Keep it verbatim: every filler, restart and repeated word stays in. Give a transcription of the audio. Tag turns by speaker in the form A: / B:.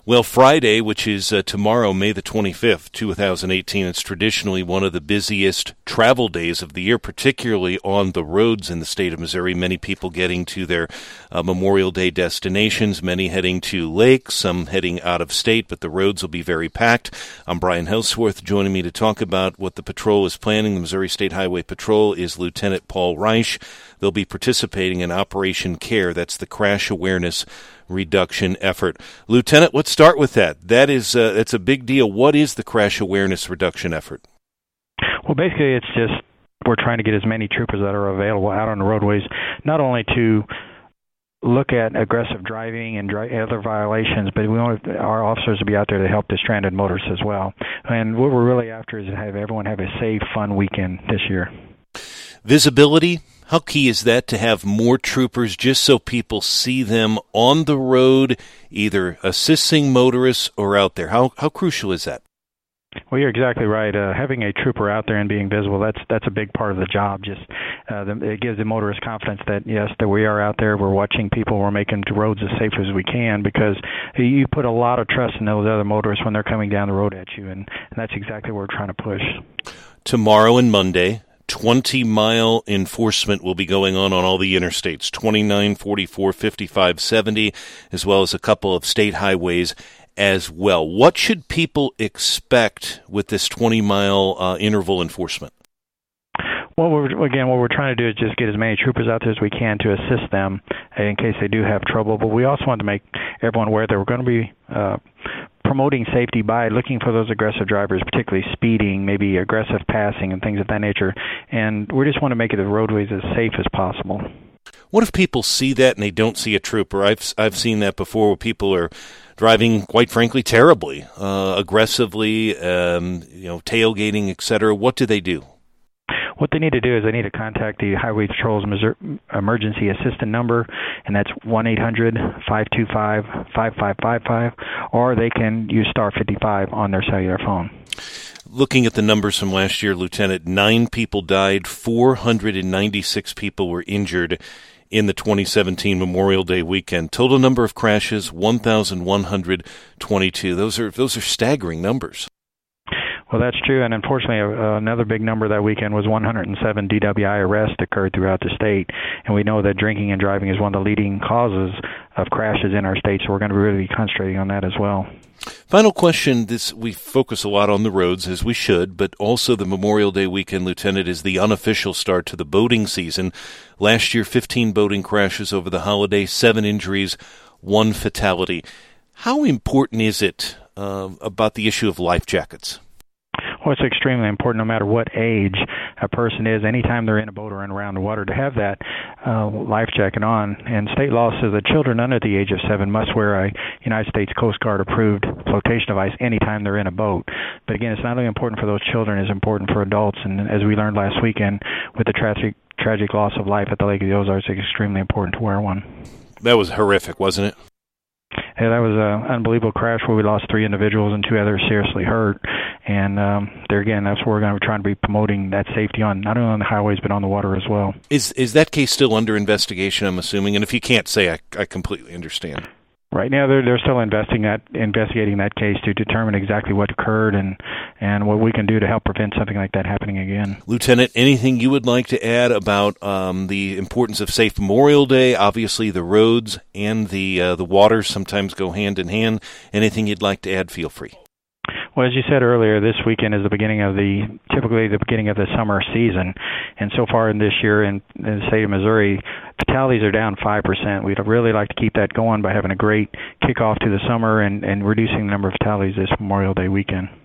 A: Well, Friday, which is uh, tomorrow, May the twenty-fifth, two thousand eighteen, it's traditionally one of the busiest travel days of the year, particularly on the roads in the state of Missouri. Many people getting to their uh, Memorial Day destinations, many heading to lakes, some heading out of state, but the roads will be very packed. I'm Brian Helsworth. Joining me to talk about what the patrol is planning, the Missouri State Highway Patrol, is Lieutenant Paul Reich. They'll be participating in Operation CARE. That's the crash awareness reduction effort. Lieutenant, let's start with that. That is, uh, that's a big deal. What is the crash awareness reduction effort?
B: Well, basically, it's just we're trying to get as many troopers that are available out on the roadways, not only to look at aggressive driving and dri- other violations, but we want our officers to be out there to help the stranded motorists as well. And what we're really after is to have everyone have a safe, fun weekend this year.
A: Visibility. How key is that to have more troopers just so people see them on the road, either assisting motorists or out there? How how crucial is that?
B: Well, you're exactly right. Uh, having a trooper out there and being visible, that's that's a big part of the job. Just uh, the, it gives the motorist confidence that, yes, that we are out there, we're watching people, we're making the roads as safe as we can, because you put a lot of trust in those other motorists when they're coming down the road at you, and, and that's exactly what we're trying to push.
A: Tomorrow and Monday, twenty-mile enforcement will be going on on all the interstates, twenty-nine, forty-four, fifty-five, seventy, as well as a couple of state highways as well. What should people expect with this twenty-mile uh, interval enforcement?
B: Well, we're, again, what we're trying to do is just get as many troopers out there as we can to assist them in case they do have trouble. But we also want to make everyone aware that we're going to be uh, promoting safety by looking for those aggressive drivers, particularly speeding, maybe aggressive passing and things of that nature. And we just want to make it the roadways as safe as possible.
A: What if people see that and they don't see a trooper? I've I've seen that before, where people are driving, quite frankly, terribly, uh, aggressively, um, you know, tailgating, et cetera. What do they do?
B: What they need to do is they need to contact the Highway Patrol's emergency assistant number, and that's one eight hundred, five two five, five five five five, or they can use star fifty-five on their cellular phone.
A: Looking at the numbers from last year, Lieutenant, nine people died, four hundred ninety-six people were injured in the twenty seventeen Memorial Day weekend. Total number of crashes, one thousand one hundred twenty-two. Those are those are staggering numbers.
B: Well, that's true, and unfortunately, uh, another big number that weekend was one hundred seven D W I arrests occurred throughout the state, and we know that drinking and driving is one of the leading causes of crashes in our state, so we're going to really be concentrating on that as well.
A: Final question. This we focus a lot on the roads, as we should, but also the Memorial Day weekend, Lieutenant, is the unofficial start to the boating season. Last year, fifteen boating crashes over the holiday, seven injuries, one fatality. How important is it uh, about the issue of life jackets?
B: Well, it's extremely important no matter what age a person is, anytime they're in a boat or in around the water, to have that uh, life jacket on. And state law says that children under the age of seven must wear a United States Coast Guard approved flotation device anytime they're in a boat. But again, it's not only important for those children, it's important for adults. And as we learned last weekend with the tragic, tragic loss of life at the Lake of the Ozarks, it's extremely important to wear one.
A: That was horrific, wasn't it?
B: Yeah, that was an unbelievable crash where we lost three individuals and two others seriously hurt. And um, there again, that's where we're going to be trying to be promoting that safety on not only on the highways but on the water as well.
A: Is is that case still under investigation, I'm assuming? And if you can't say, I, I completely understand.
B: Right now, they're they're still investigating that investigating that case to determine exactly what occurred and, and what we can do to help prevent something like that happening again.
A: Lieutenant, anything you would like to add about um, the importance of safe Memorial Day? Obviously, the roads and the uh, the waters sometimes go hand in hand. Anything you'd like to add? Feel free.
B: Well, as you said earlier, this weekend is the beginning of the, typically the beginning of the summer season. And so far in this year in, in the state of Missouri, fatalities are down five percent. We'd really like to keep that going by having a great kickoff to the summer and, and reducing the number of fatalities this Memorial Day weekend.